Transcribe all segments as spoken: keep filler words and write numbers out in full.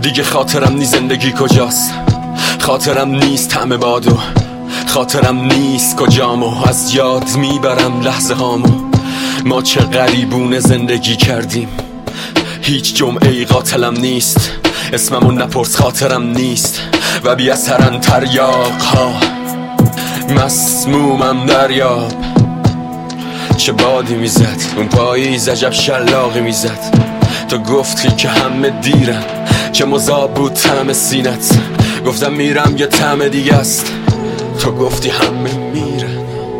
دیگه خاطرم نی زندگی کجاست، خاطرم نیست همه بادو، خاطرم نیست کجامو، از یاد میبرم لحظه هامو. ما چه غریبونه زندگی کردیم، هیچ جمعه ای قاتلم نیست، اسممو نپرس خاطرم نیست و بی اثرن تریاق ها. مسمومم دریاب، چه بادی میزد اون پاییز، عجب شلاقی میزد. تو گفتی که همه دیرن، چه مذاب بود طعم سینت. گفتم میرم یه طعم دیگه است، تو گفتی همه میرن.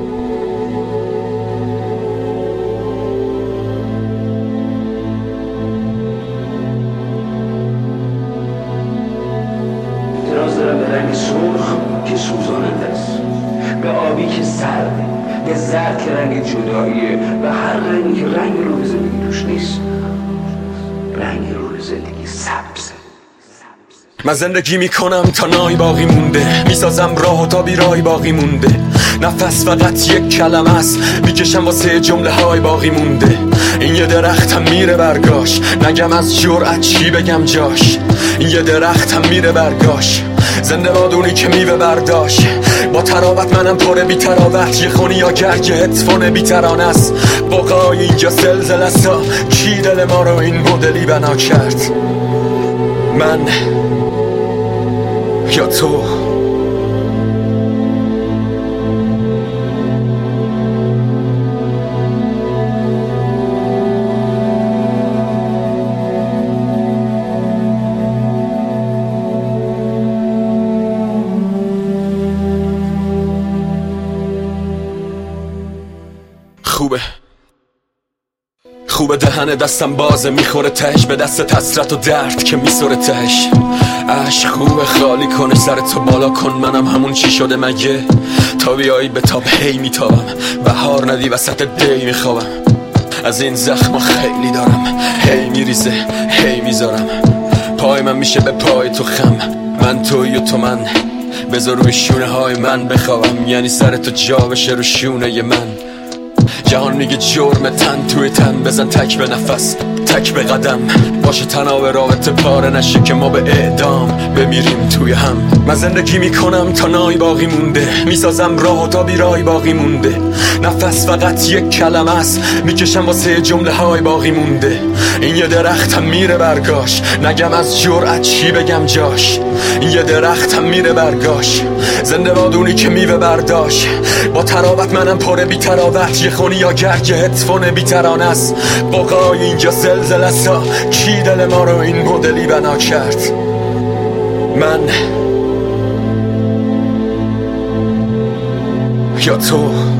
اعتراض دارم به رنگ سرخ که سوزاننده است، به آبی که سرده، به زرد که رنگ جداییه، و هر رنگی که رنگ روح زندگی توش نیست. رنگ روح زندگی سبزه. من زندگی میکنم تا نای باقی مونده، میسازم راه و تا بیرای باقی مونده. نفس فقط یک کلمه است، میکشم واسه جمله های باقی مونده. این یه درختم میره برگاش، نگم از جرأت چی بگم جاش. این یه درختم میره برگاش، زنده بادونی که میوه برداشت. با تراوت منم پر بی تراوت، یه خونی یا گرگ هتفون بی ترانه است. بقای اینجا زلزله سا، کی دل ما رو این مدلی بنا کرد؟ من یا تو؟ خوبه خوبه دهن دستم بازه، میخوره تهش به دست حسرت و درد که میسوره تهش. عشق خوبه خالی کنه سر تو بالا کن، منم همون چی شده مگه؟ تا بیایی به تاب هی میتابم، بهار ندی وسط دی میخوابم. از این زخم خیلی دارم، هی میریزه هی میذارم. پای من میشه به پای تو خم، من توی و تو من. بذار روی شونه های من بخوابم، یعنی سر تو جا بشه رو شونه من. جهان میگه جرم تن توی تن، بزن تک به نفس تک به قدم. باشه تناب رابطه پاره نشه که ما به اعدام بمیریم توی هم. من زندگی میکنم تا نای باقی مونده، میسازم راه و تا بیرای باقی مونده. نفس فقط یک کلمه است، میکشم واسه جمله های باقی مونده. این یه درختم میره برگاش، نگم از جرأت چی بگم جاش. این یه درختم میره برگاش، زنده بادونی که میوه برداشت. با تراوت منم پر بی تراوت، یه خونی یا گرگ هتفون بی ترانه است. بقای اینجا زلزله سا، کی دل ما رو این مدلی بنا کرد؟ من یا تو؟